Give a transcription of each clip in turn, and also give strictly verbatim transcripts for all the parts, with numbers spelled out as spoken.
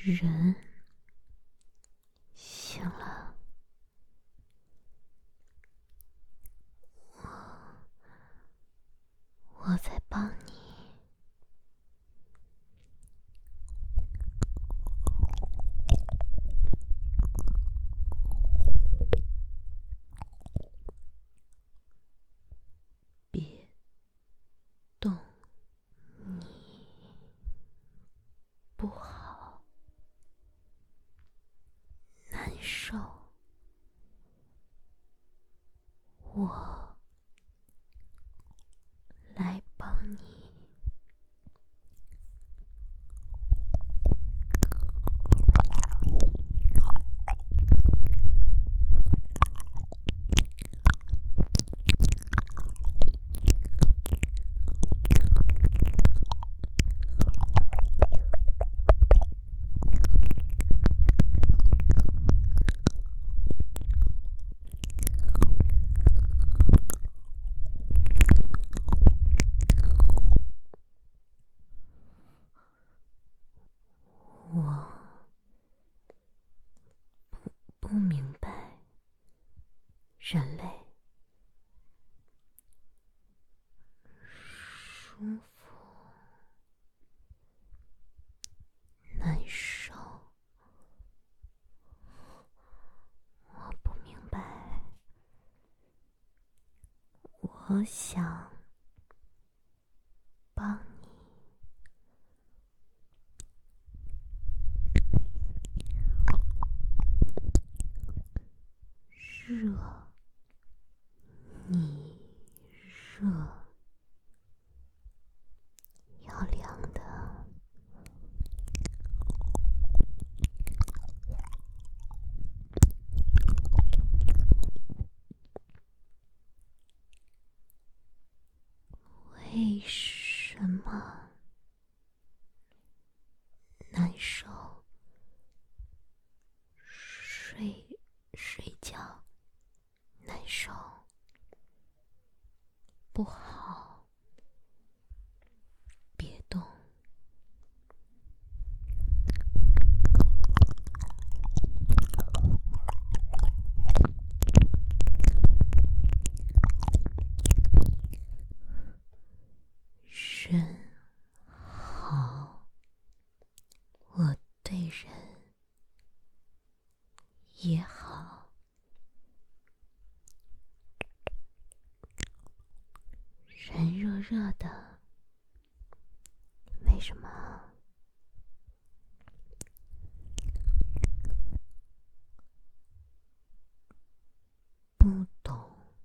人醒了，我我在帮你。别动，你不好，难受，我来帮你。我不不明白，人类舒服，难受，我不明白。我想帮你。热，你热，要凉的。为什么难受？睡睡觉难受，不好，别动。人好，我对人也好。人热热的，为什么？不懂。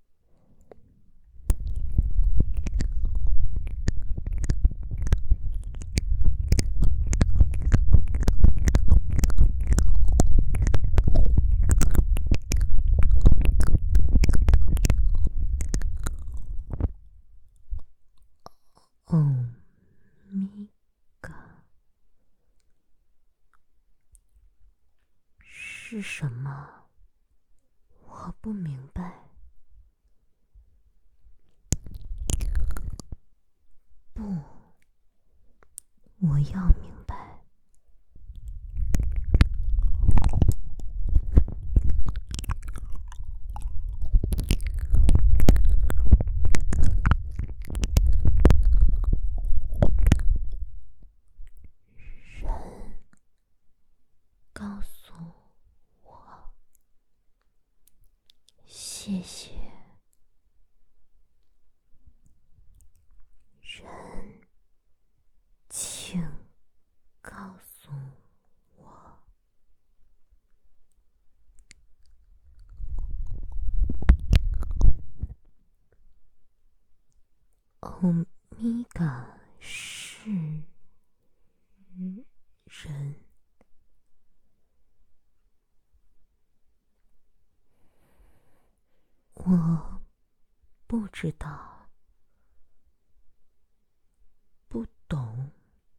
欧米伽是什么？我不明白。不，我要明白。人告诉我，谢谢。人，请告诉我。欧米伽是人。我不知道，不懂。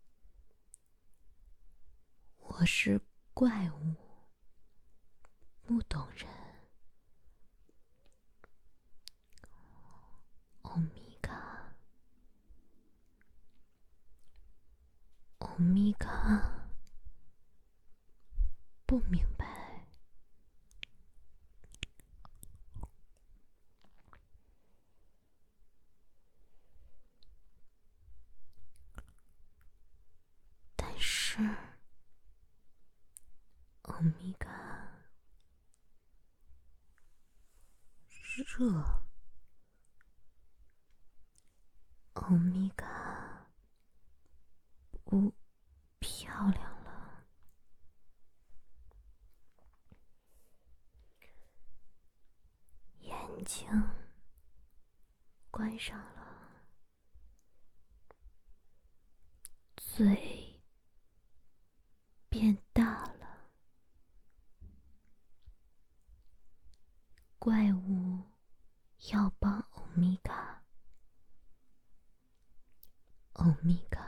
我是怪物，不懂人。欧米伽，欧米伽， 不明白，但是欧米伽热，欧米伽不漂亮了。眼睛关上了，嘴变大了，怪物要帮欧米伽，欧米伽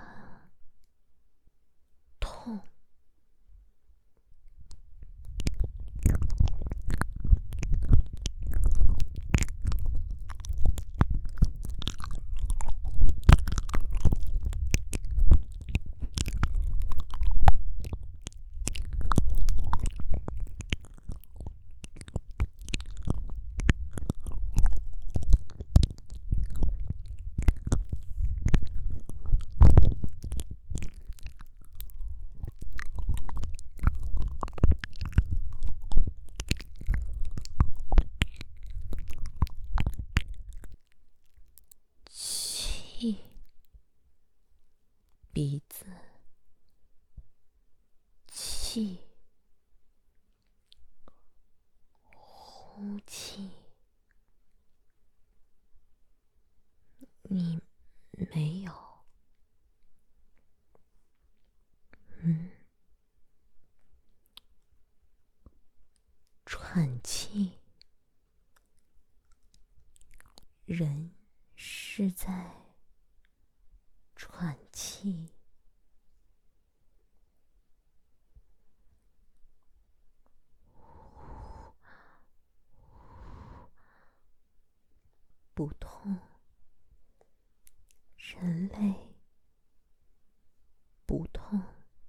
痛。气，鼻子，气，呼气。你没有，嗯，喘气，人是在喘气。不痛，人类不痛。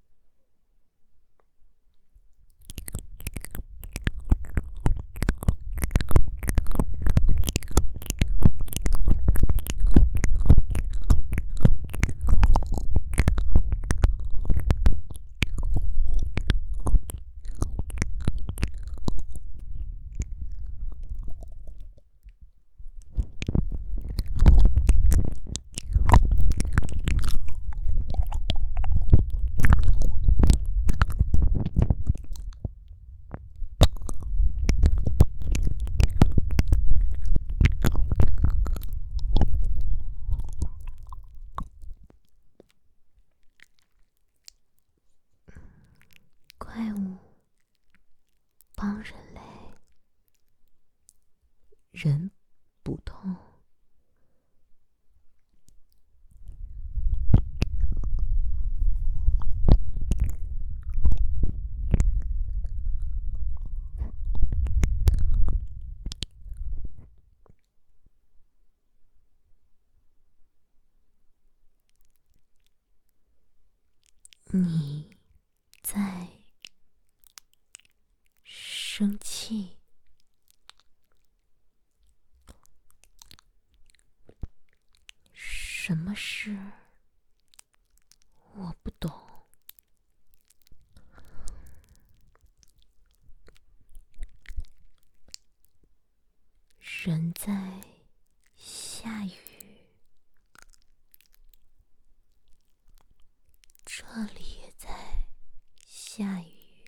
怪物帮人类，人不痛。你在生气，什么事？我不懂。人在下雨，这里也在下雨，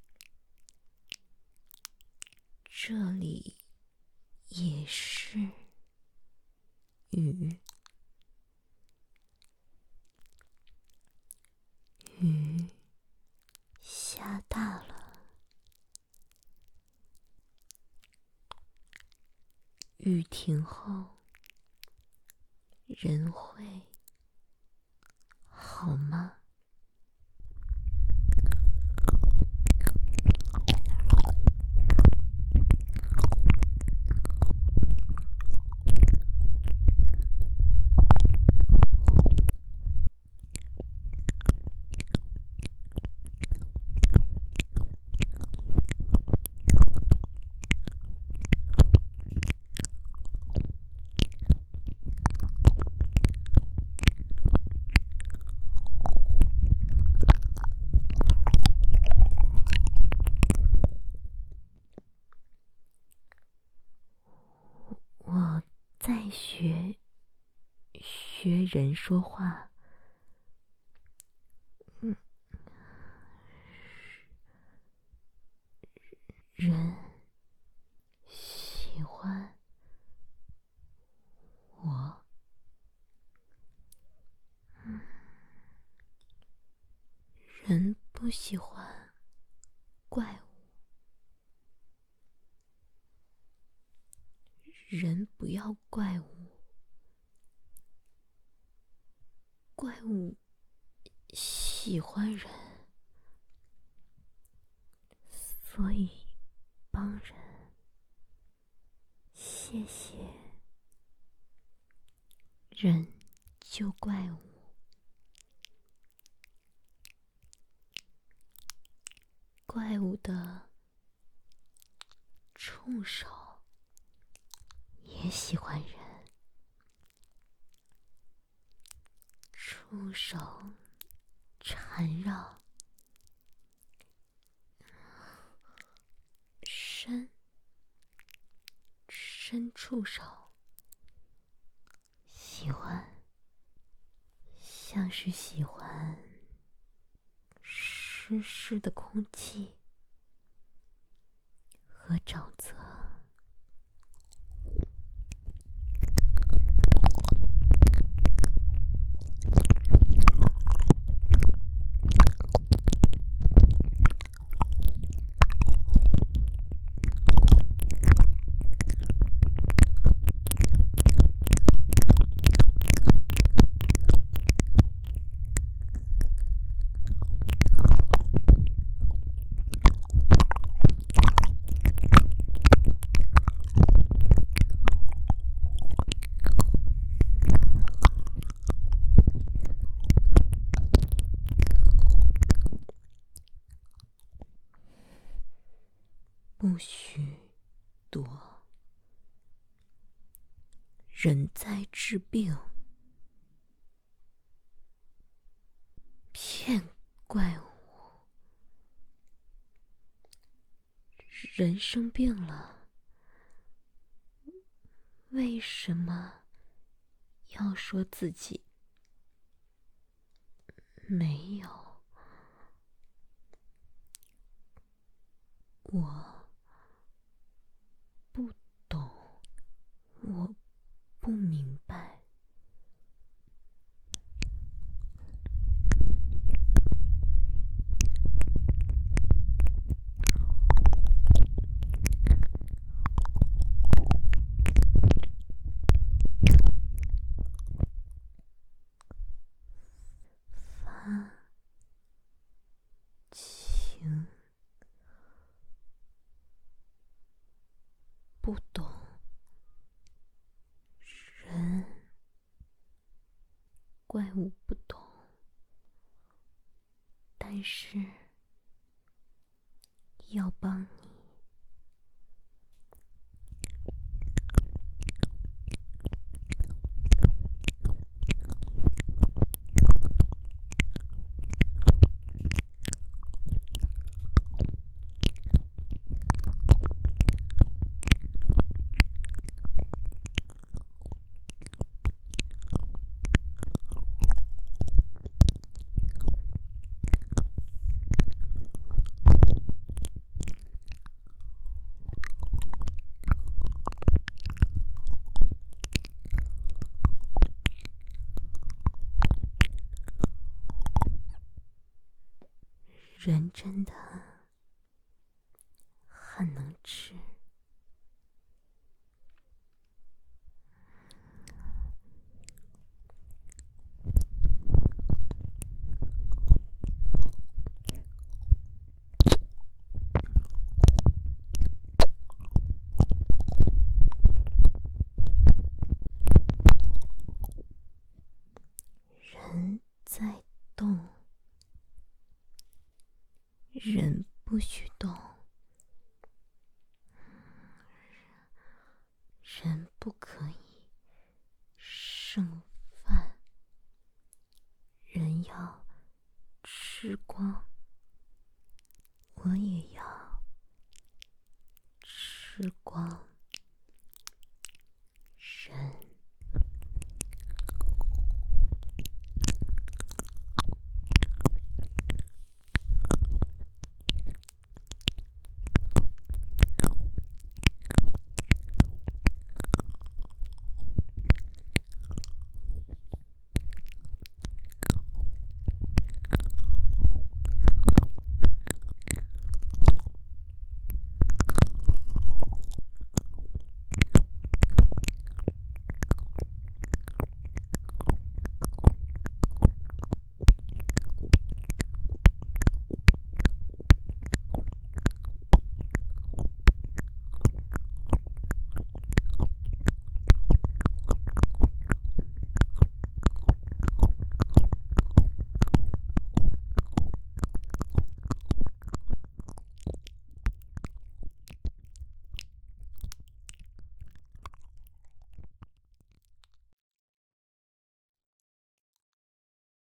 这里也是雨，雨下大了，雨停后，人会好吗？ 在学学人说话。嗯，人喜欢我，人不喜欢怪物。人不要怪物，怪物喜欢人，所以帮人。谢谢。人救怪物，怪物的触手也喜欢人，触手缠绕，伸伸触手，喜欢，像是喜欢湿湿的空气和沼泽。不许躲，人在治病，骗怪物。人生病了，为什么要说自己没有？我不懂，我不明白。发情，不懂。人，怪物不懂，但是要帮你。人真的很能吃。人在动，人不许动。人不可以剩饭，人要吃光，我也要吃光。